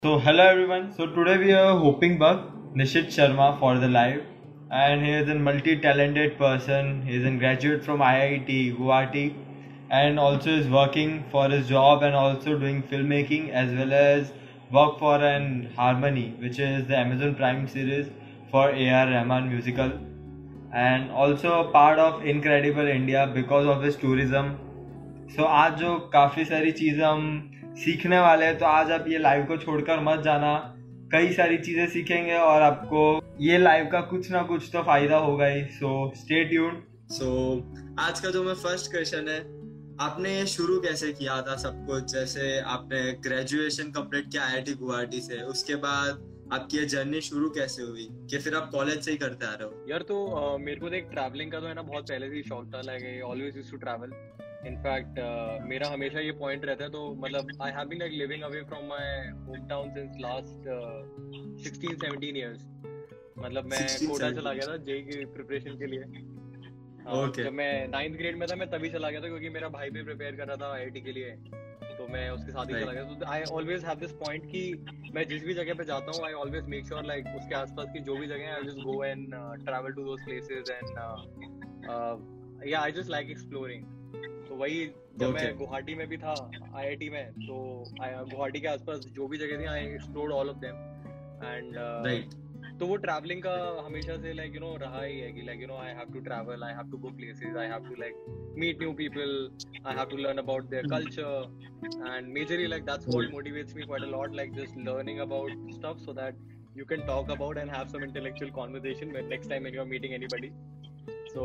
So hello everyone. So today we are hoping Bug Nishit Sharma for the live, and he is a multi-talented person. He is a graduate from IIT Guwahati, and also is working for his job and also doing filmmaking as well as work for an Harmony, which is the Amazon Prime series for AR Rahman musical, and also a part of Incredible India because of his tourism. सो आज जो काफ़ी सारी चीज़ें हम सीखने वाले हैं, तो आज आप ये लाइव को छोड़कर मत जाना। कई सारी चीज़ें सीखेंगे और आपको ये लाइव का कुछ ना कुछ तो फायदा होगा ही। So stay tuned. सो आज का जो मैं फर्स्ट क्वेश्चन है, आपने ये शुरू कैसे किया था सब कुछ? जैसे आपने ग्रेजुएशन कंप्लीट किया IIT गुवाहाटी से, उसके बाद आपकी ये जर्नी शुरू कैसे हुई कि फिर आप कॉलेज से ही करते आ रहे हो? यार तो मेरे को देख ट्रैवलिंग का तो है ना बहुत पहले से ही शौक था। Like I always used to travel. In fact मेरा हमेशा ये पॉइंट रहता है, तो मतलब I have been like living away from my home town since last 16-17 years. मतलब मैं कोटा चला गया था जेई की प्रिपरेशन के लिए। जब मैं 9th ग्रेड में था मैं तभी चला गया था, क्योंकि मेरा भाई भी प्रिपेयर कर रहा था IIT के लिए, तो मैं उसके साथ ही चला गया। तो I always have this point कि मैं जिस भी जगह पे जाता हूँ I always make sure like उसके आसपास की जो भी जगह है I just go and travel to those places and या आई जस्ट लाइक एक्सप्लोरिंग। तो वही जब मैं गुवाहाटी में भी था IIT में, तो गुवाहाटी के आसपास जो भी जगह थी I explored all of them. And तो वो ट्रैवलिंग का हमेशा से लाइक रहा ही है कि like I have to travel, I have to go places, I have to like meet new people, I have to learn about their culture, and majorly like that's what motivates me quite a lot, like just learning about stuff so that you can talk about and have some intellectual conversation when next time when you're meeting anybody. So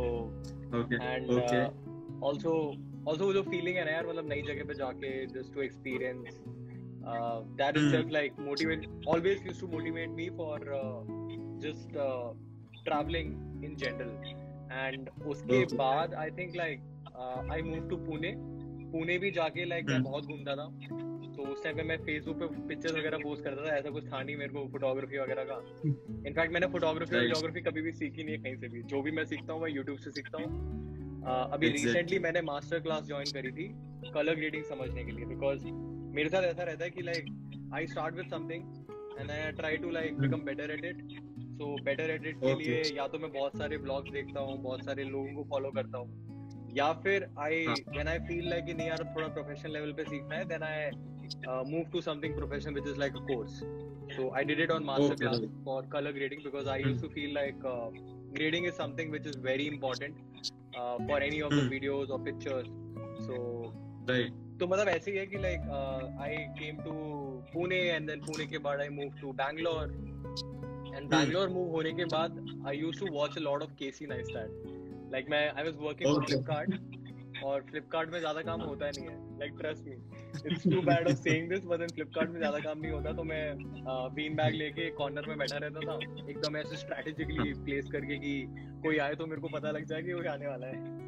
also वो जो feeling है ना यार, मतलब नई जगह पे जाके just to experience that itself like always used to motivate me for just traveling in general. And उसके बाद I think like I moved to Pune भी जाके like मैं बहुत घूमता था। तो उस टाइम पे मैं फेसबुक पे पिक्चर्स वगैरह पोस्ट करता था, ऐसा कुछ था नहीं मेरे को फोटोग्राफी वगैरह का। इनफैक्ट मैंने फोटोग्राफी और जियोग्राफी कभी भी सीखी नहीं है कहीं से भी। जो भी मैं सीखता हूँ मैं यूट्यूब से सीखता हूँ। अभी रिसेंटली मैंने मास्टर क्लास ज्वाइन करी थी कलर ग्रेडिंग समझने के लिए, बिकॉज मेरे साथ ऐसा रहता है कि like I start with something and I try to like become better at it. So better at it के लिए या तो मैं बहुत सारे ब्लॉग्स देखता हूँ, बहुत सारे लोगों को फॉलो करता हूँ, या फिर व्हेन आई फील लाइक नहीं यार थोड़ा प्रोफेशनल लेवल पे सीखना है, then I move to something professional which is like a course. So I did it on MasterClass for colour grading because I used to feel like grading is something which is very important for any of the videos और pictures. सो तो मतलब ऐसे ही है कि like I came to Pune and then Pune के बाद I move to Bangalore, and Bangalore move होने के बाद I used to watch a lot of Casey Neistat. Like मैं I was working for Flipkart, और फ्लिपकार्ट में ज्यादा काम होता नहीं है, like trust me it's too bad of saying this, but Flipkart में ज्यादा काम नहीं होता। तो मैं बीन बैग लेके कॉर्नर में बैठा रहता था एकदम ऐसे स्ट्रेटेजिकली प्लेस करके कि कोई आए तो मेरे को पता लग जाए कि वो आने वाला है।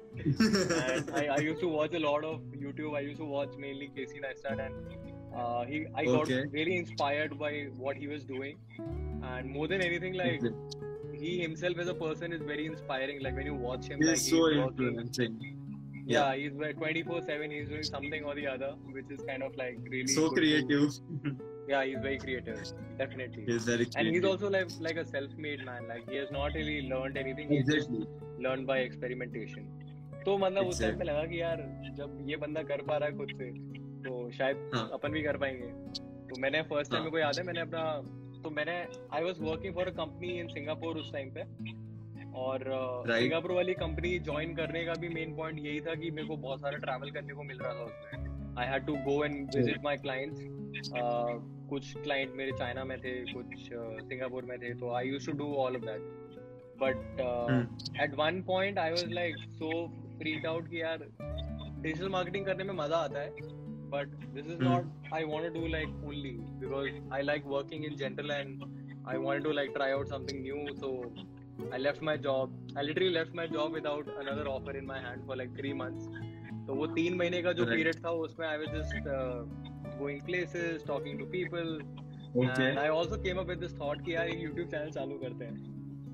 And I used to watch a lot of YouTube. I used to watch mainly Casey Neistat, and I got really inspired by what he was doing. And more than anything, like he himself as a person is very inspiring. Like when you watch him, he's so influencing. Yeah, he's 24/7. He's doing something or the other, which is kind of like really so creative. Yeah, he's very creative, definitely. He's very creative. And he's also like a self-made man. Like he has not really learned anything. He's just learned by experimentation. तो मतलब उस time में लगा कि यार जब ये बंदा कर पा रहा है खुद से, तो शायद अपन भी कर पाएंगे। तो मैंने फर्स्ट टाइम में को याद है मैंने अपना I was working for a company in Singapore उस टाइम पे, और सिंगापुर वाली कंपनी ज्वाइन करने का भी मेन पॉइंट यही था कि मेरे को बहुत सारा ट्रैवल करने को मिल रहा था उसमें। I had to go and visit my clients. कुछ क्लाइंट मेरे चाइना में थे, कुछ सिंगापुर में थे, तो I used to do all of that. But at one point I was like so freaked out कि यार डिजिटल मार्केटिंग करने में मजा आता है, but this is not I want to do like only because I like working in general and I wanted to like try out something new. So I left my job. I literally left my job without another offer in my hand for like 3 months. तो वो 3 महीने का जो period था उसमें I was just going places, talking to people. And I also came up with this thought कि यार एक YouTube चैनल चालू करते हैं।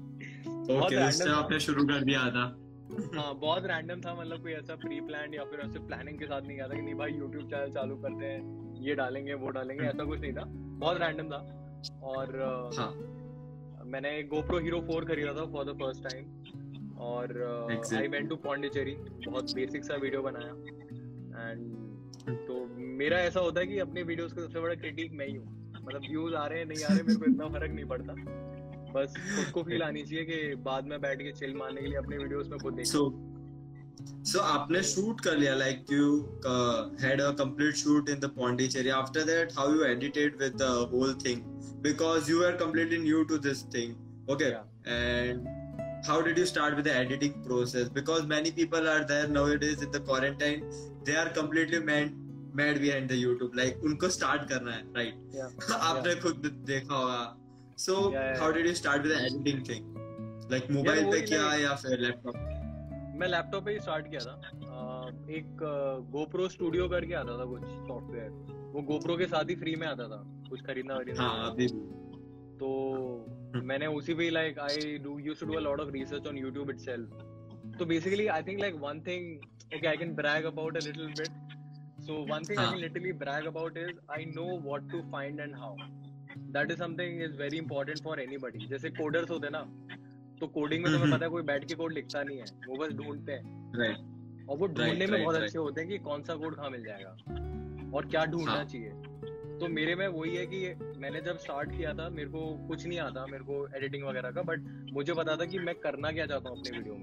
उससे आपने शुरू कर दिया था? हाँ, बहुत रैंडम था, मतलब कोई ऐसा प्री प्लान या फिर ऐसे प्लानिंग के साथ नहीं किया था कि नहीं भाई यूट्यूब चैनल चालू करते हैं, ये डालेंगे वो डालेंगे, ऐसा कुछ नहीं था। बहुत रैंडम था। और हाँ मैंने GoPro Hero 4 खरीदा था फॉर द फर्स्ट टाइम, और I exactly. Went to Pondicherry, बहुत बेसिक सा वीडियो बनाया। एंड तो मेरा ऐसा होता है कि अपने वीडियोस का सबसे बड़ा क्रिटिक मैं ही हूँ, मतलब व्यूज आ रहे हैं नहीं आ रहे मेरे को इतना फर्क नहीं पड़ता, बस खुद को फील आनी चाहिए कि बाद में बैठ के चिल मारने के लिए अपने वीडियोस में खुद देखो। So आपने शूट कर लिया, like you had a complete shoot in the Pondicherry. After that, how you edited with the whole thing, because you were completely new to this thing, okay? Yeah. And how did you start with the editing process? Because many people are there nowadays in the quarantine, they are completely mad behind the YouTube, like उनको start करना है, right? Yeah. आपने खुद देखा होगा. So how did you start with the editing thing? Like mobile पे किया या फिर laptop? मैं लैपटॉप पे ही स्टार्ट किया था। एक GoPro स्टूडियो करके आता था कुछ सॉफ्टवेयर, वो GoPro के साथ ही फ्री में आता था, कुछ खरीदना हाँ अभी तो मैंने उसी पे like I used to do a lot of research on YouTube itself। तो basically I think like one thing okay I can brag about a little bit, so one thing I can literally brag about is I know what to find and how, that is something is very important for anybody। जैसे coders होते हैं ना, तो coding में तुम्हें पता है कोई बैठ के कोड लिखता नहीं है, वो बस ढूंढते हैं, और वो ढूंढने में बहुत अच्छे होते हैं कि कौन सा कोड कहाँ मिल जाएगा और क्या ढूंढना चाहिए। तो मेरे में वही है कि मैंने जब स्टार्ट किया था मेरे को कुछ नहीं आता, मेरे को एडिटिंग वगैरह का, बट मुझे पता था कि मैं करना क्या चाहता हूँ अपने वीडियो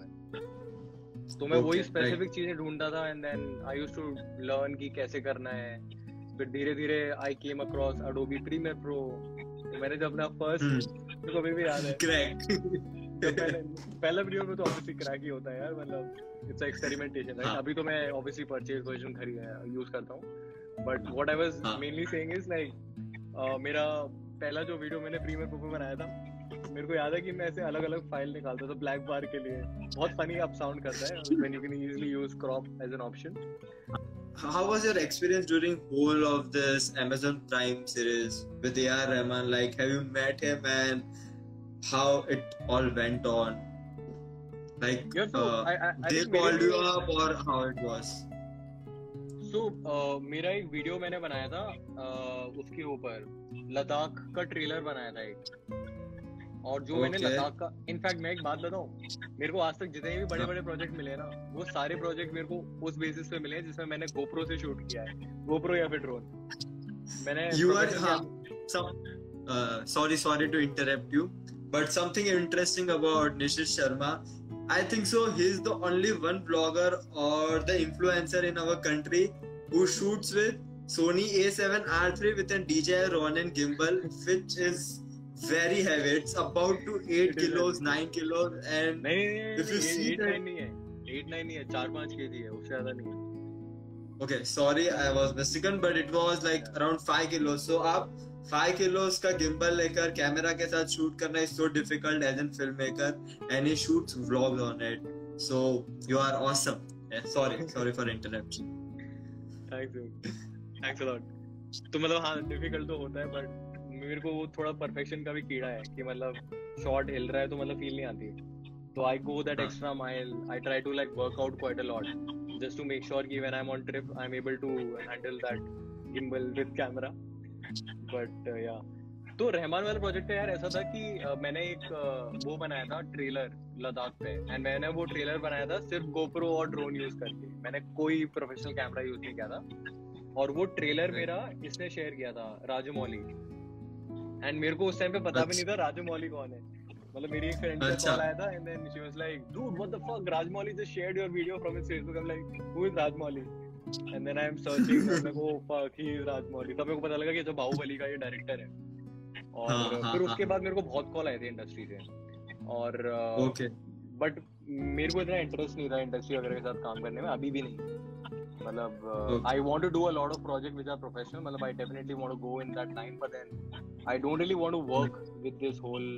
में, तो मैं वही स्पेसिफिक चीजें ढूंढता था। And then I used to learn कि कैसे करना है। फिर धीरे धीरे I came across Adobe Premiere Pro। मैंने जब अपना फर्स्ट, मेरे को अभी भी याद है पहला वीडियो में तो ऑब्वियसली क्रैक ही होता है यार, मतलब इट्स एक्सपेरिमेंटेशन, राइट? अभी तो मैं ऑब्वियसली परचेज वर्जन यूज करता हूँ, but what I was mainly saying is like मेरा पहला जो वीडियो मैंने प्रीमियर प्रो पे बनाया था, मेरे को याद है कि मैं ऐसे अलग अलग फाइल निकालता था ब्लैक बार के लिए, बहुत फनी अप साउंड करता है when you can easily use crop as an option. How was your experience during whole of this Amazon Prime series with A.R. Rahman? Like, have you met him and how it all went on? Like, they called you up or how it was? So, मेरा एक video मैंने बनाया था उसके ऊपर लद्दाख का trailer बनाया था एक, और जो मैंने लद्दाख का, इनफैक्ट मैं एक बात बताऊं, मेरे को आज तक जितने भी बड़े बड़े प्रोजेक्ट मिले ना, वो सारे प्रोजेक्ट मेरे को उस बेसिस पे मिले हैं जिसमें मैंने GoPro से शूट किया है, GoPro या फिर ड्रोन। मैंने sorry to interrupt you, but something interesting about Nishit Sharma, I think so he's the only one vlogger or the influencer in our country who shoots with Sony A7R3 with a DJI Ronin gimbal, which is very heavy. It's about to 8 kilos, 9 kilos, and if you see that, 8-9 नहीं है, 4-5 kg है, उससे ज्यादा नहीं है। Okay, sorry, I was mistaken, but it was like around 5 kilos. So आप 5 kilos का gimbal लेकर कैमरा के साथ शूट करना is so difficult as a filmmaker, and he shoots vlogs on it. So you are awesome. Yeah, sorry for interruption. Thanks a lot. तो मतलब हाँ difficult तो होता है, but मेरे को वो थोड़ा परफेक्शन का भी कीड़ा है कि मतलब शॉट हिल रहा है तो मतलब फील नहीं आती, तो I go that extra mile, I try to like work out quite a lot just to make sure कि when I am on trip I am able to handle that gimbal with camera. But या तो रहमान वाला project है यार, ऐसा था कि मैंने एक वो बनाया था ट्रेलर लद्दाख पे, एंड मैंने वो ट्रेलर बनाया था सिर्फ GoPro और ड्रोन यूज करके, मैंने कोई प्रोफेशनल कैमरा यूज नहीं किया था, और वो ट्रेलर मेरा इसने शेयर किया था राजमौली, एंड मेरे को उस टाइम पे पता भी नहीं था राजमौली कौन है, मतलब मेरी एक फ्रेंड का कॉल आया था, and then she was like dude what the fuck Rajamouli just shared your video from his Facebook, I am like who is Rajamouli, and then I am searching, I am oh fuck he is Rajamouli, तब मेरे को पता लगा कि जो बाहुबली का ये director है। और फिर उसके बाद मेरे को बहुत कॉल आए थे इंडस्ट्री से, और बट मेरे को इतना इंटरेस्ट नहीं था इंडस्ट्री वगैरह के साथ काम करने में, अभी भी नहीं, मतलब I want to do a lot of projects which are professional, मतलब I definitely want to go in that line, but then I don't really want to work with this whole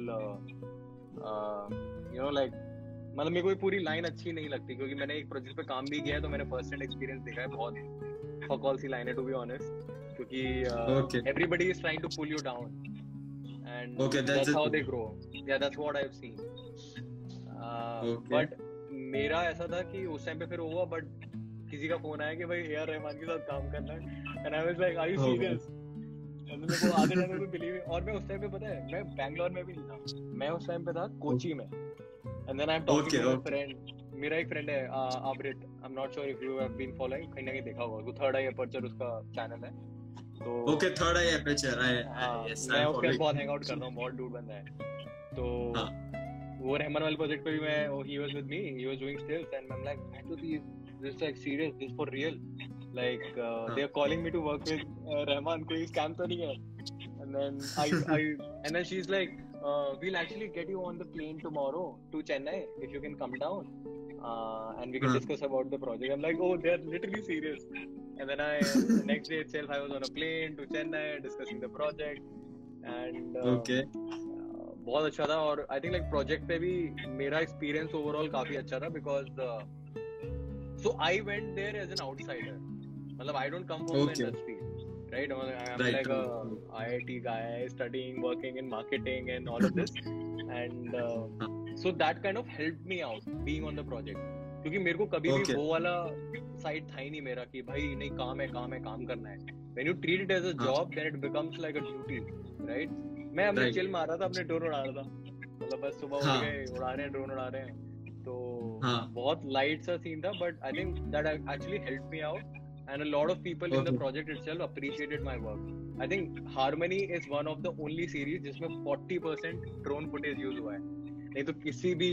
you know like, मतलब मेरे को ये पूरी line अच्छी नहीं लगती, क्योंकि मैंने एक प्रोजेक्ट पे काम भी किया है तो मैंने फर्स्ट हैंड एक्सपीरियंस देखा है, बहुत फकॉल सी लाइन है टू बी ऑनेस्ट, क्योंकि everybody is trying to pull you down and that's how they grow, yeah that's what I've seen, but मेरा ऐसा था कि उस टाइम पे फिर हुआ, बट किसी का फोन आया कि भाई A.R. रहमान के साथ काम करना है, and I was like are you serious, मतलब मेरे को आधे टाइम में बिलीव, और मैं उस टाइम पे पता है मैं बैंगलोर में भी नहीं था, मैं उस टाइम पे था कोची में। And then I am talking to my friend, मेरा एक फ्रेंड है Amrit, I am not sure if you have been following, कहीं ना कहीं देखा होगा, वो थर्ड आई अपर्चर उसका चैनल है। तो okay, third eye aperture, yes, मैं उसके साथ बहुत हैंग आउट करता हूँ, बहुत डूड बंदा है। तो वो रहमान वाले प्रोजेक्ट पे भी मैं, he was with me, he was doing stills and I am like, मैं तो this like serious, this for real, like they are calling me to work with Rahman, कोई scam तो नहीं है? And then and then she's like, we'll actually get you on the plane tomorrow to Chennai if you can come down, and we can discuss about the project. I'm like, oh, they're literally serious. And then next day itself I was on a plane to Chennai discussing the project, and बहुत अच्छा था। और I think like project पे भी मेरा experience overall काफी अच्छा था, because so I went there as an outsider. मतलब I don't come from the industry, right? I'm like a IIT guy studying, working in marketing and all of this, and so that kind of helped me out being on the project, क्योंकि मेरे को कभी भी वो वाला side था ही नहीं मेरा कि भाई नहीं काम है काम करना है। When you treat it as a job, then it becomes like a duty, right? मैं अपने चिल मार रहा था, अपने ड्रोन उड़ा रहा था, मतलब बस सुबह उठ गए, उड़ा रहे हैं ड्रोन, उड़ा रहे हैं, तो बहुत लाइट सा सीन था, but I think that actually helped me out. And a lot of people in the project itself appreciated my work. I think Harmony is one of the only series जिसमें 40% drone footage use हुआ है, नहीं तो किसी भी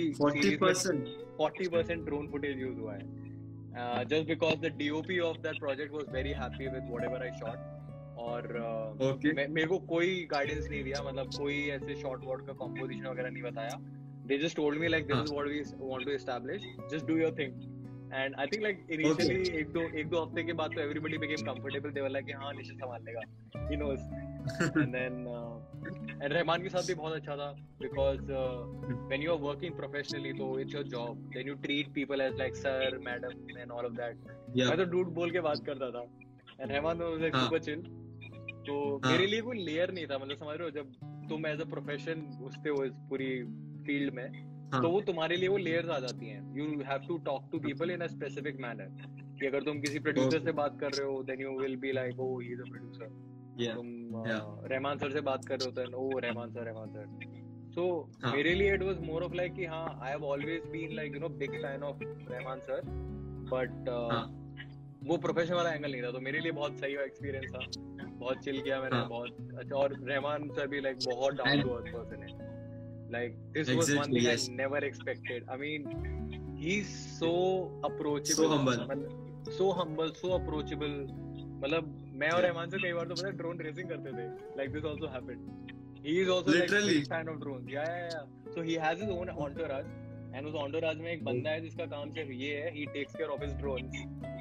40% drone footage use हुआ है, just because the DOP of that project was very happy with whatever I shot. और मेरे को कोई guidance नहीं दिया, मतलब कोई ऐसे short word का composition वगैरह नहीं बताया, they just told me like this is what we want to establish, just do your thing. And I think like initially एक दो हफ्ते के बाद तो everybody became comfortable, they were like हाँ निश्चित संभाल लेगा, he knows. And then and Rahman के साथ भी बहुत अच्छा था, because when you are working professionally तो it's your job, then you treat people as like sir, madam and all of that. मैं तो dude बोल के बात करता था, and Rahman was like super chill. तो मेरे लिए कोई layer नहीं था, मतलब समझ रहे हो, जब तुम as a profession घुसते हो इस पूरी field में, तो वो तुम्हारे लिए वो लेयर्स आ जाती हैं। You have to talk to people in a specific manner, कि अगर तुम किसी प्रोड्यूसर से बात कर रहे हो, then you will be like oh he is a producer, तुम रहमान सर से बात कर रहे हो तो ओह रहमान सर। सो मेरे लिए it was more of like कि हाँ, I have always been like you know big fan of Rahman sir, but वो प्रोफेशनल वाला एंगल नहीं था, तो मेरे लिए बहुत सही एक्सपीरियंस था, बहुत चिल किया मैंने, बहुत अच्छा। और रहमान सर भी लाइक बहुत डाउन टू अर्थ पर्सन है, like this was one thing I never expected. I mean, he's so approachable, so humble, so approachable. मतलब मैं और रहमान से कई बार तो पता है ड्रोन रेसिंग करते थे, like this also happened. He is also literally like a fan of drones. Yeah. So he has his own entourage, and उस entourage में एक बंदा है जिसका काम सिर्फ ये है, he takes care of his drones.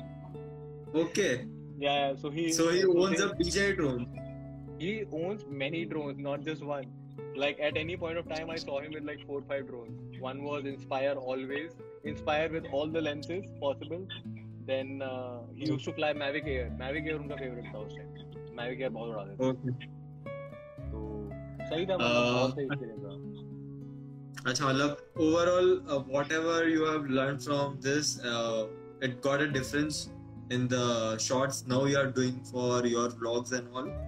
Okay. Yeah. So he owns a BJ drone. He owns many drones, not just one. Like at any point of time I saw him with like 4 or 5 drones. One was Inspire, always Inspire with all the lenses possible. Then he used to fly Mavic Air उनका favorite था उस time, Mavic Air बहुत उड़ाते थे। तो सही था, बहुत सही experience था। अच्छा, मतलब overall whatever you have learned from this, it got a difference in the shots now you are doing for your vlogs and all.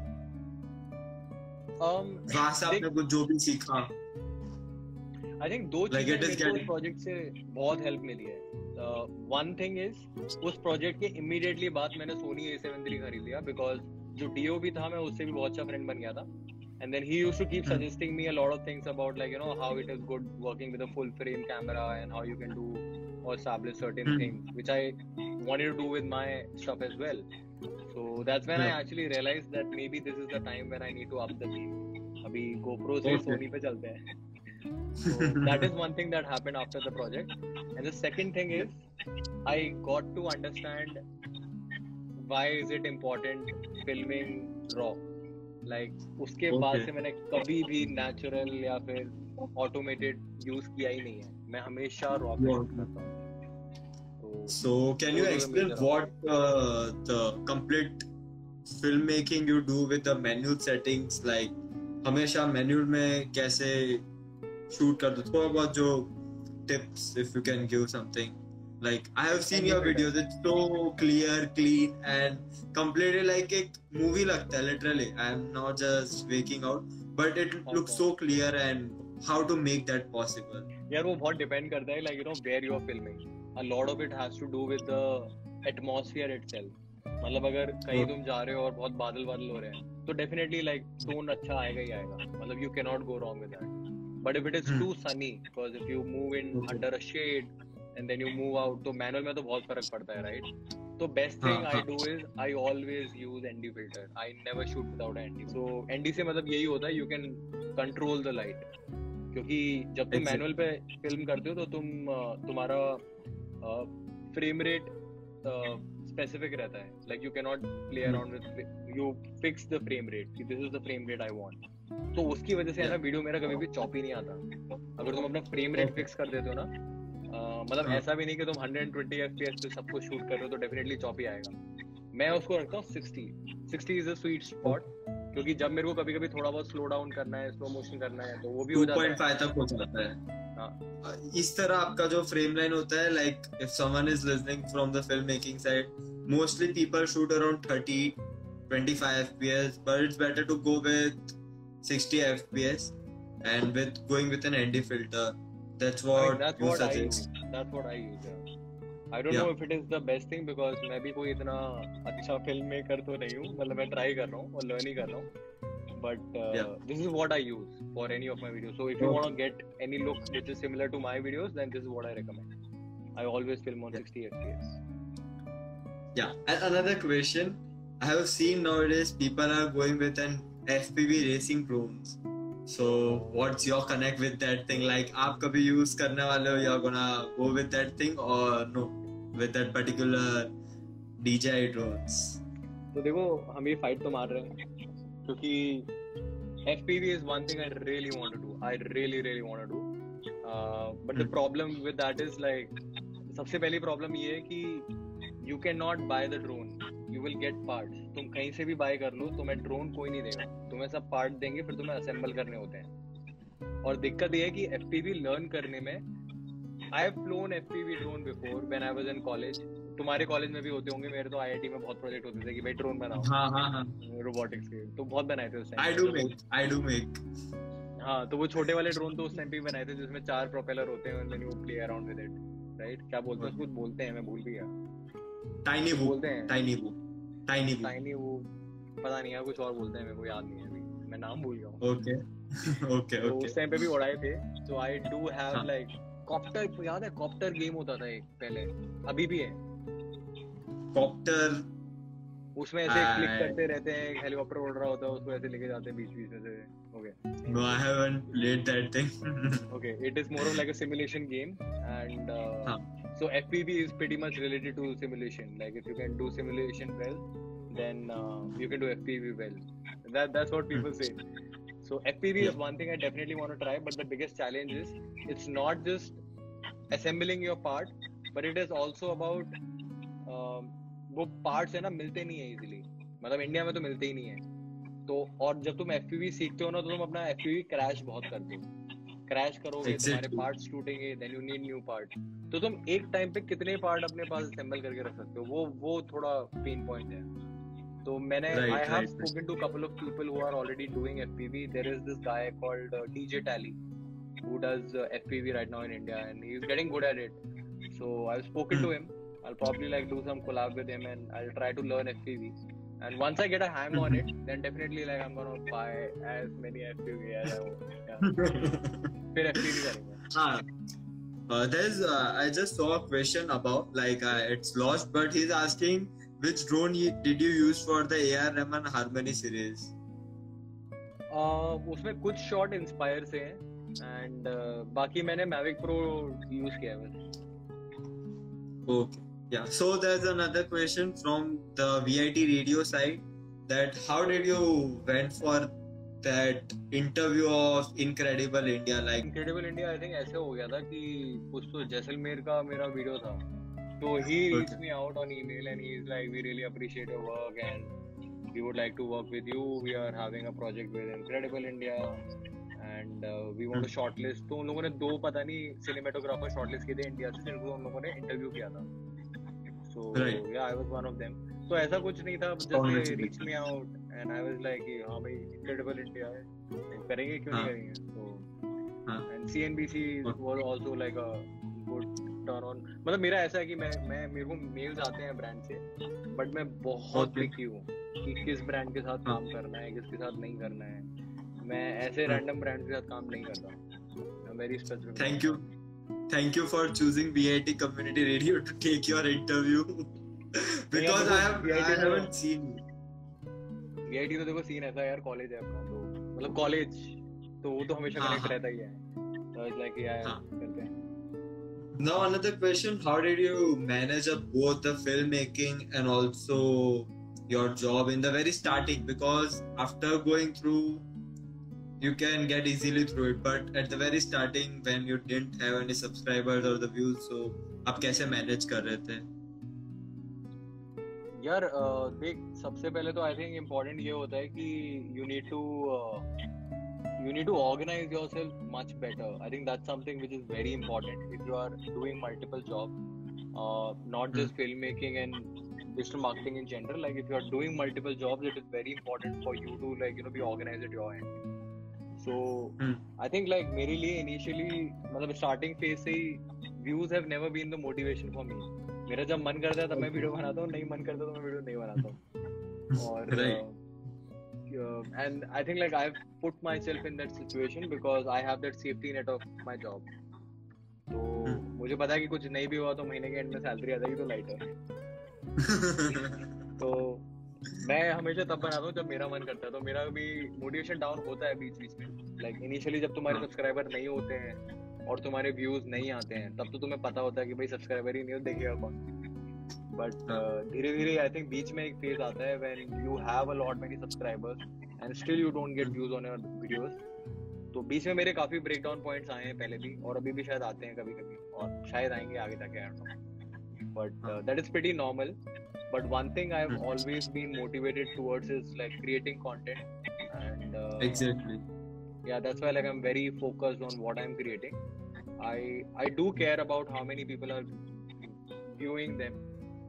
वहाँ से आपने कुछ जो भी सीखा? I think दो चीजें मेरे को प्रोजेक्ट से बहुत हेल्प मिली है। One thing is, उस प्रोजेक्ट के immediately बाद मैंने Sony A7 III खरीद लिया, because जो DOP था मैं उससे भी बहुत अच्छा फ्रेंड बन गया था, and then he used to keep suggesting me a lot of things about like you know how it is good working with a full frame camera and how you can do or establish certain things which I wanted to do with my stuff as well. So that's when I actually realized that maybe this is the time when I need to up the game. अभी GoPro से Sony पे चलते हैं. So that is one thing that happened after the project. And the second thing is, I got to understand why is it important filming raw. Like उसके बाद से मैंने कभी भी natural या फिर automated use किया ही नहीं है. मैं हमेशा raw पे shoot करता हूँ. So can you explain what the complete filmmaking you do with the manual settings? Like हमेशा manual में कैसे shoot करते हो? थोड़ा बहुत जो tips if you can give something. Like I have seen Indie your filter. videos, it's so clear, clean, and completely like एक movie लगता है literally. I am not just waking out, but it looks अच्छा so clear and how to make that possible. यार वो बहुत depend करता है like you know where you are filming. A lot of it has to do with the atmosphere itself. मतलब अगर कहीं Okay. तुम जा रहे हो और बहुत बादल बादल हो रहे हैं तो डेफिनेटली like टोन अच्छा आएगा ही आएगा. मतलब you cannot go wrong with that. But if it is too sunny, because if you move in Okay. under a shade and then you move out, तो मैनुअल में तो बहुत फर्क पड़ता है, right? तो best हाँ, thing I हाँ. do is I always use ND filter. I never shoot without ND. So ND से मतलब यही होता है you can control the light. क्योंकि जब तुम Exactly. मैनुअल पे फिल्म करते हो तो तुम्हारा फ्रेम रेट स्पेसिफिक रहता है. Like you can not play around with, you fix the frame rate कि this is the frame rate I want. तो उसकी वजह से है ना वीडियो मेरा कभी भी चॉपी नहीं आता. अगर तुम अपना फ्रेम रेट फिक्स कर देते हो ना, मतलब हाँ. ऐसा भी नहीं कि तुम 120 fps पे सब कुछ शूट कर रहे हो तो डेफिनेटली चॉपी आएगा. मैं उसको रखता हूँ 60 इज अ स्वीट स्पॉट. क्योंकि जब मेरे को कभी कभी थोड़ा बहुत स्लो डाउन करना है, स्लो मोशन करना है, तो वो भी हो जाता है. 2.5 तक हो जाता है. हाँ. इस तरह आपका जो फ्रेम लाइन होता है, like if someone is listening from the filmmaking side, mostly people shoot around 30-25 fps, but it's better to go with 60 fps and with going with an ND filter. That's I mean, what that's you what I use. suggest. That's what I use. Yeah. I don't Yeah. know if it is the best thing because मैं भी कोई इतना अच्छा film maker तो नहीं हूँ. मतलब मैं ट्राई कर रहा हूँ और लर्न ही कर रहा हूँ. But Yeah. this is what I use for any of my videos. So if you want to get any look which is similar to my videos, then this is what I recommend. I always film on Yeah. 60 fps. Yeah. And another question, I have seen nowadays people are going with an FPV racing drones. So what's your connect with that thing? Like आप कभी use करने वाले हो, you're gonna go with that thing or no with that particular DJI drones? तो देखो हम ये fight तो मार रहे हैं क्योंकि FPV is one thing I really want to do. I really want to do. But the problem with that is like सबसे पहली प्रॉब्लम ये है कि you cannot buy the drone. You will get parts. तुम कहीं से भी bye कर लो, तुम्हें ड्रोन कोई नहीं देगा. तुम्हें सब पार्ट देंगे, फिर तुम्हें असेंबल करने होते हैं. और दिक्कत ये है कि FPV लर्न करने में I have flown FPV drone before when I was in college. तुम्हारे कॉलेज में भी होते होंगे, मेरे तो IIT में बहुत प्रोजेक्ट होते थे कि भाई ड्रोन बनाओ. हाँ. रोबोटिक्स के तो बहुत बनाए थे उस टाइम. I do make. हाँ, तो वो छोटे वाले ड्रोन तो उस टाइम पे बनाए थे जिसमें 4 प्रोपेलर होते हैं and then you play around with it, right? क्या बोलते हैं, कुछ बोलते हैं, मैं भूल भी गया. Tiny boo. बोलते हैं Tiny boo. टाइनी, वो पता नहीं यार, कुछ और बोलते हैं, मेरे को याद नहीं है अभी, मैं नाम भूल गया हूँ. Okay. तो उस टाइम पे भी उड़ाए थे. तो आई डू हैव हाँ. लाइक कॉप्टर, याद है कॉप्टर गेम होता था एक पहले, अभी भी है. Copter. उसमें ऐसे क्लिक करते रहते हैं, हेलीकॉप्टर उड़ रहा होता है, उसको ऐसे लेके जाते हैं बीच में से. Okay. No, I haven't played that thing. Okay, it is more of like a simulation game, and so FPV is pretty much related to simulation. Like if you can do simulation well, then you can do FPV well. That's what people say. So FPV is one thing I definitely want to try, but the biggest challenge is it's not just assembling your part, but it is also about वो parts है ना, मिलते नहीं है easily. मतलब India में तो मिलते ही नहीं है. तो और जब तुम FPV सीखते हो ना, तो तुम अपना FPV क्रैश बहुत करते हो. क्रैश करोगे, तुम्हारे पार्ट्स टूटेंगे, then you need new part. तो तुम एक टाइम पे कितने पार्ट अपने पास असेंबल करके रख सकते हो, वो थोड़ा पेन पॉइंट है. तो मैंने I have spoken to a couple of people who are already doing FPV. There is this guy called DJ Tally who does FPV right now in India, and he's getting good at it. So I've spoken to him. I'll probably like do some collab with him, and I'll try to learn FPV. And once I get a hang on it, then definitely like I'm gonna buy as many FPV as I want. Yeah. फिर FPV करेंगे. There's I just saw a question about like it's lost, but he's asking which drone did you use for the AR Rahman Harmony series? उसमें कुछ shot inspire से हैं, and बाकी मैंने Mavic Pro use किया है बस. Okay. Yeah. So there's another question from the VIT radio side, that how did you went for that interview of Incredible India? Like Incredible India, I think ऐसे हो गया था कि कुछ तो जैसलमेर का मेरा वीडियो था. So he reached me out on email and he's like, we really appreciate your work and we would like to work with you. We are having a project with Incredible India and we want to shortlist. तो उन लोगों ने 2 पता नहीं cinematographer shortlist किए थे India से, जिनको उन लोगों ने इंटरव्यू किया था. So Right. या I was one of them. तो ऐसा कुछ नहीं था, just they reach me out and I was like हाँ भाई इनक्रेडिबल इंडिया है, तो करेंगे क्यों नहीं हाँ. करेंगे. तो हाँ. And CNBC was also like a good turn on. मतलब मेरा ऐसा है कि मैं मेरे को मेल्स आते हैं ब्रांड से, बट मैं बहुत Okay. पिकी हूँ कि किस ब्रांड के साथ काम करना है, किसके साथ नहीं करना है. मैं ऐसे रैंडम ब्रांड के साथ काम नहीं करता. Very specific. Thank you for choosing VIT Community Radio to take your interview. Because I haven't seen you. VIT तो देखो सीन ऐसा है यार, कॉलेज है अपना, तो मतलब कॉलेज तो वो तो हमेशा हाँ, कनेक्ट हाँ. रहता ही है. तो इट्स लाइक यार हाँ. करते हैं. Now another question: how did you manage up both the filmmaking and also your job in the very starting? Because after going through, you can get easily through it, but at the very starting when you didn't have any subscribers or the views, so आप कैसे manage कर रहे थे? यार देख, सबसे पहले तो आई थिंक इम्पोर्टेंट ये होता है कि you need to organize yourself much better. I think that's something which is very important if you are doing multiple jobs, not just filmmaking and digital marketing in general. Like if you are doing multiple jobs, it is very important for you to like be organized at your end. So I think like मेरे लिए initially मतलब starting phase से ही views have never been the motivation for me. मेरा जब मन करता है तब मैं वीडियो बनाता हूँ, नहीं मन करता तो मैं वीडियो नहीं बनाता हूँ. और and I think like I've put myself in that situation because I have that safety net of my job. तो मुझे पता है कि कुछ नहीं भी हुआ तो महीने के एंड में सैलरी आ जाएगी, तो लाइट है. तो मैं हमेशा तब बनाता हूँ जब मेरा मन करता है. तो मेरा भी मोटिवेशन डाउन होता है बीच बीच में. लाइक इनिशियली जब तुम्हारे सब्सक्राइबर नहीं होते हैं और तुम्हारे व्यूज नहीं आते हैं, तब तो तुम्हें पता होता है कि भाई सब्सक्राइबर ही नहीं हो, देखेगा कौन. बट धीरे धीरे आई थिंक बीच में एक फेज आता है when you have a lot many subscribers and still you don't get views on your videos. तो बीच में मेरे काफी ब्रेक डाउन पॉइंट्स आए हैं पहले भी, और अभी भी शायद आते हैं कभी कभी, और शायद आएंगे आगे जाके. I don't know, but that is pretty normal. But one thing I've always been motivated towards is like creating content, and Exactly. yeah, that's why like I'm very focused on what I'm creating. I do care about how many people are viewing them,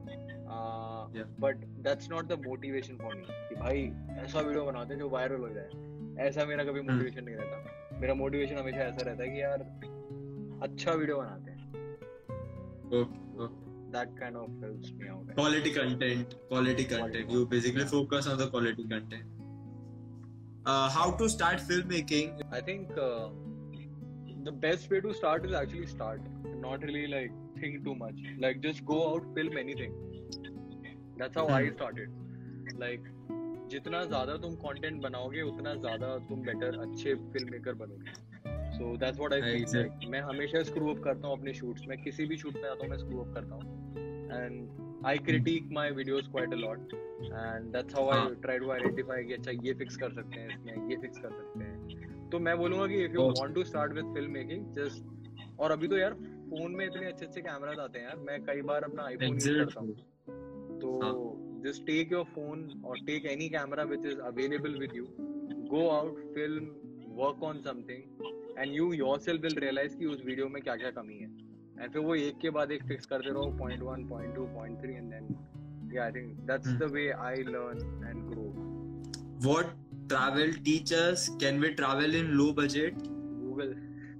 but that's not the motivation for me कि भाई ऐसा video बनाते हैं जो viral हो जाए. ऐसा मेरा कभी मोटिवेशन नहीं रहता. मेरा मोटिवेशन हमेशा ऐसा रहता है कि यार अच्छा वीडियो बनाते हैं. Okay. That kind of helps me out. Quality content. You basically focus on the quality content. How to start filmmaking? I think the best way to start is actually start. Not really like think too much. Like just go out, film anything. That's how I started. Like जितना ज़्यादा तुम content बनाओगे उतना ज़्यादा तुम better अच्छे filmmaker बनोगे. So that's what I feel like. मैं हमेशा screw up करता हूँ अपने shoots में. किसी भी shoot में आता हूँ मैं screw up करता हूँ. And I critique my videos quite a lot. And that's how I try to identify कि अच्छा ये fix कर सकते हैं इसमें, ये fix कर सकते हैं. तो मैं बोलूँगा कि if you want to start with filmmaking, just और अभी तो यार फोन में इतने अच्छे अच्छे कैमरास आते हैं यार. मैं कई बार अपना iPhone यूज करता हूँ. तो just take your phone or take any camera which is available with you. Go out, film, work on something. And you yourself will realize कि उस वीडियो में क्या क्या कमी है, and फिर वो एक के बाद एक फिक्स करते रहो, point 1, point 2, point 3, and then yeah, I think that's the way I learn and grow. What travel teachers can we travel in low budget? Google.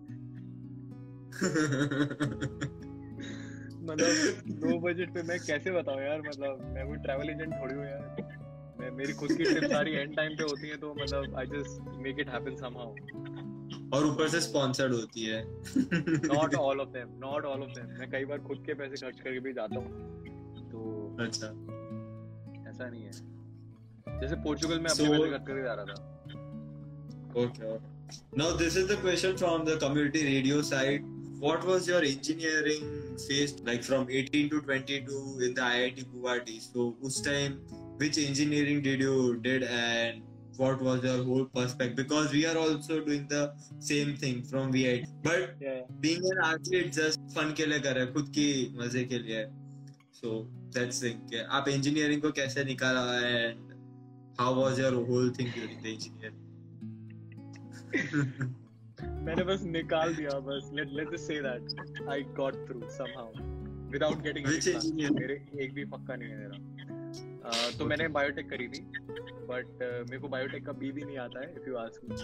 मतलब लो बजट पे मैं कैसे बताऊं यार. मतलब मैं कोई ट्रैवल एजेंट थोड़ी हूँ यार. मैं मेरी खुद की ट्रिप सारी एंड टाइम पे होती है, तो मतलब I just make it happen somehow. और ऊपर से स्पॉन्सर्ड होती है. Not all of them. मैं कई बार खुद के पैसे खर्च करके भी जाता हूँ. तो अच्छा, ऐसा नहीं है. जैसे पोर्चुगल में अपने पैसे खर्च करके जा रहा था. Okay. Now this is the question from the community radio side. What was your engineering phase like from 18 to 22 in the IIT Guwahati? So उस time which engineering did you did and what was your whole perspective? Because we are also doing the same thing from VIT. But being an athlete just fun के लिए कर रहे हैं, खुद की मजे के लिए. So that's it. आप engineering को कैसे निकाला and how was your whole thing during the engineering? मैंने बस निकाल दिया बस. Let's just say that I got through somehow without getting Which any class. engineer? मेरे एक भी पक्का नहीं है मेरा. तो मैंने बायोटेक करी थी, बट मेरे को बायोटेक का बी भी नहीं आता है, if you ask me.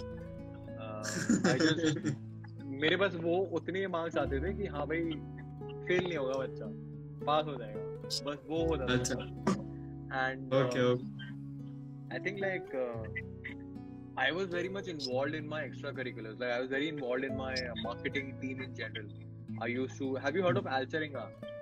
I just मेरे पास वो उतने मार्क्स आते थे कि हाँ भाई फेल नहीं होगा बच्चा, पास हो जाएगा, बस वो होता था. अच्छा. And Okay. I think like I was very much involved in my extracurriculars. Like I was very involved in my marketing team in general. I used to. Have you heard of Alcharinga?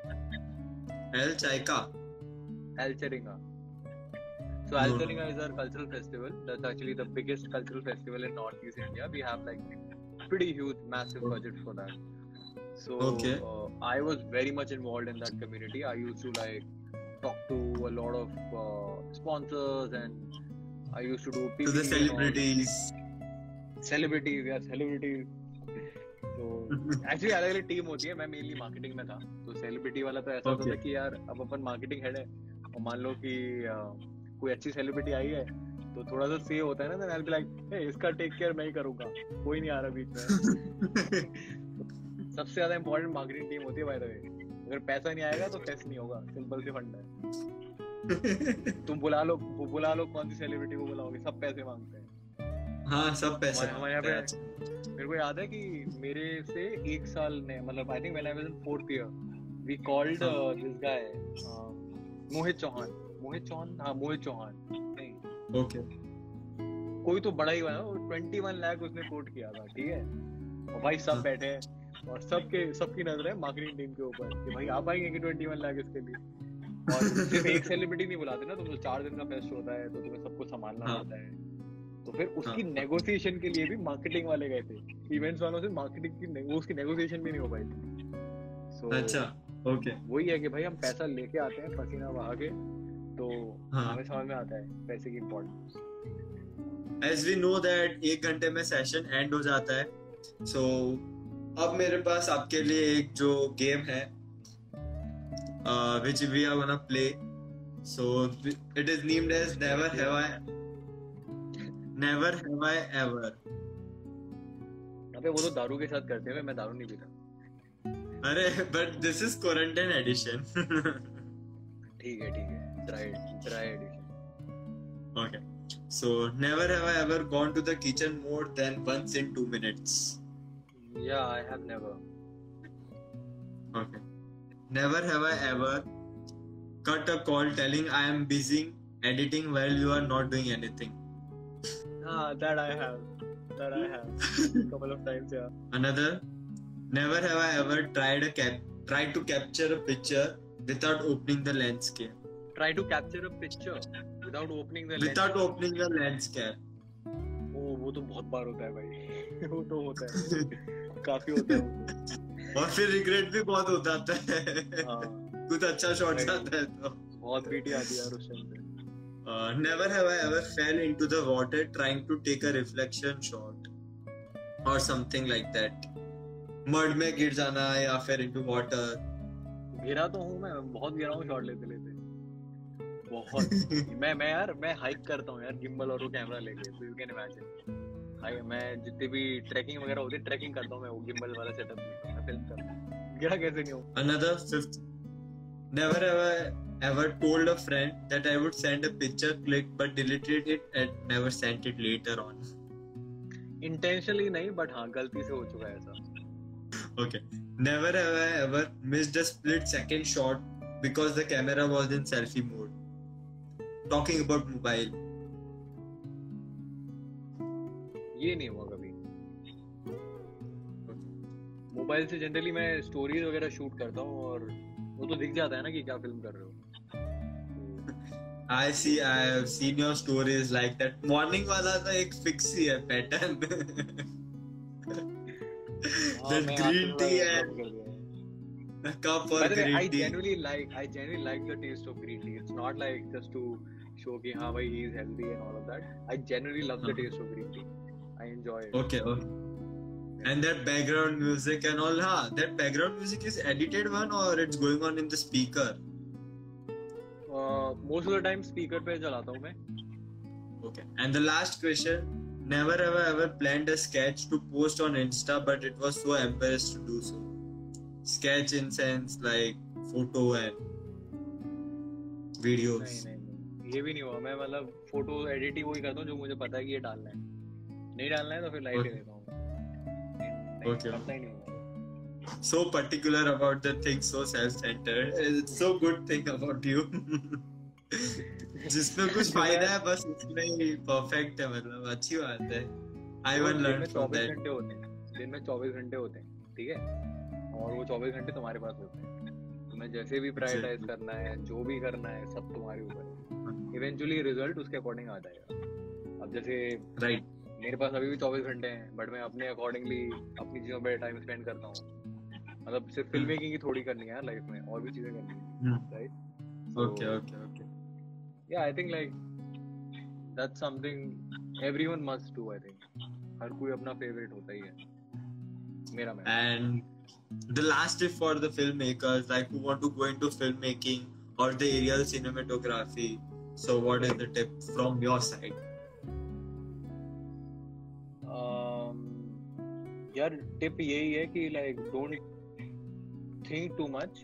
El Chaika. Alcharinga. So No. Alcharinga is our cultural festival. That's actually the biggest cultural festival in Northeast India. We have like pretty huge, massive budget for that. So Okay. I was very much involved in that community. I used to like talk to a lot of sponsors, and I used to do To the PPT celebrities. on celebrities. Yeah, celebrities. तो actually अलग अलग team होती है. मैं mainly marketing में था, तो celebrity वाला तो ऐसा होता था कि यार अब अपन मार्केटिंग हेड है और मान लो कि कोई अच्छी सेलिब्रिटी आई है तो थोड़ा सा से होता है ना, आई विल बी लाइक इसका टेक केयर मैं ही करूंगा, कोई नहीं आ रहा बीच में. सबसे ज्यादा इंपॉर्टेंट मार्केटिंग टीम होती है बाय द वे. अगर पैसा नहीं आएगा तो फेस्ट नहीं होगा, सिंपल सी फंडा है. तुम बुला लो कौन सी सेलिब्रिटी को बुलाओगे, सब पैसे मांगते हैं. हाँ, सब पैसे. हमारे यहाँ पे मेरे को याद है कि मेरे से एक साल ने मतलब I think when I was in 4th year we called this guy Mohit Chauhan. नहीं, Okay. कोई तो बड़ा ही हुआ ना, 21 लाख उसने कोट किया था, ठीक है. और भाई सब बैठे हैं और सबकी नजर है मार्केटिंग टीम के ऊपर कि भाई आप आएंगे कि 21 लाख इसके लिए. और सिर्फ एक सेलिब्रिटी नहीं बुलाते ना, तो 4 दिन का फेस्ट होता है तो तुम्हें सब कुछ संभालना होता है. तो फिर उसकी नेगोशिएशन के लिए भी मार्केटिंग वाले गए थे. इवेंट्स वालों से मार्केटिंग की उसकी नेगोशिएशन भी नहीं हो पाई थी. So, अच्छा. Okay. वही है कि भाई हम पैसा लेके आते हैं पसीना बहा के, तो हाँ. हमें समझ में आता है पैसे की importance. As we know that 1 घंटे में सेशन एंड हो जाता है. So अब मेरे पास आपके लिए एक जो गेम है which we are gonna play. So it is named as Never Have I Ever. अबे वो तो दारू के साथ करते हैं, मैं दारू नहीं पीता. अरे but this is quarantine edition. ठीक है dry edition. Okay. So never have I ever gone to the kitchen more than once in 2 minutes. Yeah, I have never. Okay. Never have I ever cut a call telling I am busy editing while you are not doing anything. That I have. Couple of times, yeah. Another. Never have I ever tried to capture a picture without opening the lens cap. Try to capture a picture without opening the lens. Without opening the lens cap. वो तो बहुत बार होता है भाई. वो तो होता है, काफी होता है. और फिर रिग्रेट भी बहुत हो जाता है. हाँ, कुछ अच्छा शॉट आता है तो. बहुत बीटी आती है यार उस टाइम पे. Never have I ever fell into the water trying to take a reflection shot or something like that. Mud में गिर जाना या फिर into water. गिरा तो हूँ मैं, बहुत गिरा हूँ शॉट लेते बहुत. मैं हाइक करता हूँ यार गिम्बल और वो कैमरा लेके, तो यू कैन इमेजिन. हाई मैं जितनी भी ट्रैकिंग वगैरह होती है, ट्रैकिंग करता हूँ मैं, वो गिम्बल वाला सेटअप लेके मैं फिल्म करता हूँ. गिरा कैसे नहीं हूँ. Another fifth. Never have I ever told a friend that I would send a picture click but deleted it and never sent it later on. Intentionally नहीं, बट हाँ गलती से हो चुका है ऐसा. Okay. Never have I ever missed a split second shot because the camera was in selfie mode. Talking about mobile. ये नहीं हुआ कभी. मोबाइल से जनरली मैं स्टोरीज वगैरह शूट करता हूँ और वो तो दिख जाता है ना कि क्या फिल्म कर रहे हो. I have seen your stories like that. Morning वाला तो एक fix ही है pattern. That green tea and cup or green tea. I genuinely like the taste of green tea. It's not like just to show कि हाँ भाई he is healthy and all of that. I genuinely love the taste of green tea. I enjoy it. Okay. And that background music and all, that background music is edited one or it's going on in the speaker? Most of the time speaker पे चलाता हूँ मैं. Okay. And the last question, never ever planned a sketch to post on Insta, but it was so embarrassed to do so. Sketch in sense like photo and videos. नहीं ये भी नहीं हुआ. मैं मतलब फोटो एडिट ही वही करता हूँ जो मुझे पता है कि ये डालना है. नहीं डालना है तो फिर लाइट ही देता हूँ. Okay. करता ही नहीं हूँ. So particular about the things, so self-centered. It's so good thing about you. जिसमें कुछ फायदा है बस उसमें ही परफेक्ट है. मतलब अच्छी बात है. I will learn from that. 24 घंटे होते हैं. दिन में 24 घंटे होते हैं. ठीक है. और वो 24 घंटे तुम्हारे पास होते हैं. तुम्हें जैसे भी प्रायोरिटाइज करना है, जो भी करना है, सब तुम्हारे ऊपर है. इवेंचुअली रिजल्ट उसके अकॉर्डिंग आ जाएगा. अब जैसे Right. मेरे पास अभी भी 24 घंटे हैं, बट मैं अपने अकॉर्डिंगली अपनी चीजों पे टाइम स्पेंड करता हूँ. मतलब सिर्फ फिल्म मेकिंग ही थोड़ी करनी है लाइफ में, और भी चीजें करनी है. Right. Okay. Yeah, I think like that's something everyone must do. I think हर कोई अपना फेवरेट होता ही है. मेरा मैं. And the last tip for the filmmakers, like who want to go into filmmaking or the aerial cinematography. So, what is the tip from your side? यार tip यही है कि like don't think too much.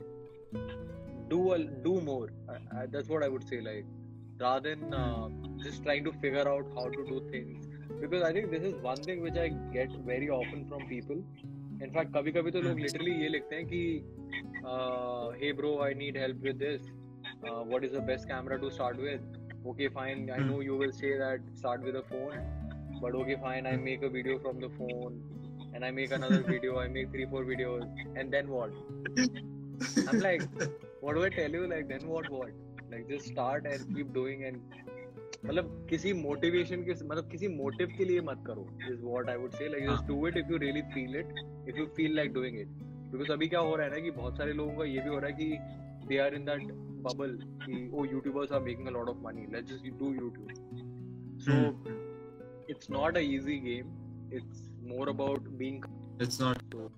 Do more. That's what I would say. Like rather than just trying to figure out how to do things, because I think this is one thing which I get very often from people. In fact, कभी-कभी तो लोग literally ये लिखते हैं कि hey bro, I need help with this. What is the best camera to start with? Okay, fine. I know you will say that start with a phone, but okay, fine. I make a video from the phone, and I make another video. I make 3-4 videos, and then what? I'm like, what do I tell you? Like, then what? Like, just start and keep doing. And मतलब किसी motivation के मतलब किसी motive के लिए मत करो. Is what I would say. Like, just do it if you really feel it. If you feel like doing it. Because अभी क्या हो रहा है ना कि बहुत सारे लोगों का ये भी हो रहा है कि they are in that bubble कि oh YouTubers are making a lot of money. Let's just do YouTube. So it's not a easy game. It's more about being. It's not. So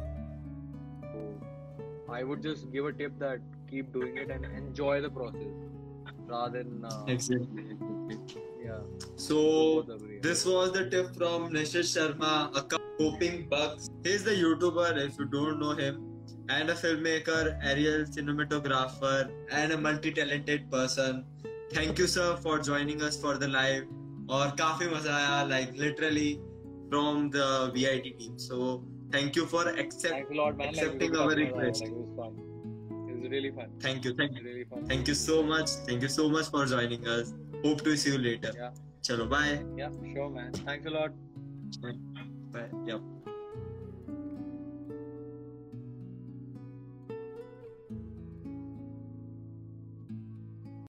I would just give a tip that keep doing it and enjoy the process rather than Exactly. yeah. So this was the tip from Nishit Sharma, a coping bugs. He's the YouTuber if you don't know him, and a filmmaker, aerial cinematographer, and a multi-talented person. Thank you sir for joining us for the live. और काफी मजा आया, like literally from the VIT team. So thank you for Thanks a lot, man. accepting Like, our request. Like, it was fun. It was really fun. Thank you. Really fun. Thank you so much. Thank you so much for joining us. Hope to see you later. Yeah. Chalo, bye. Yeah, sure, man. Thanks a lot. Bye. Yep.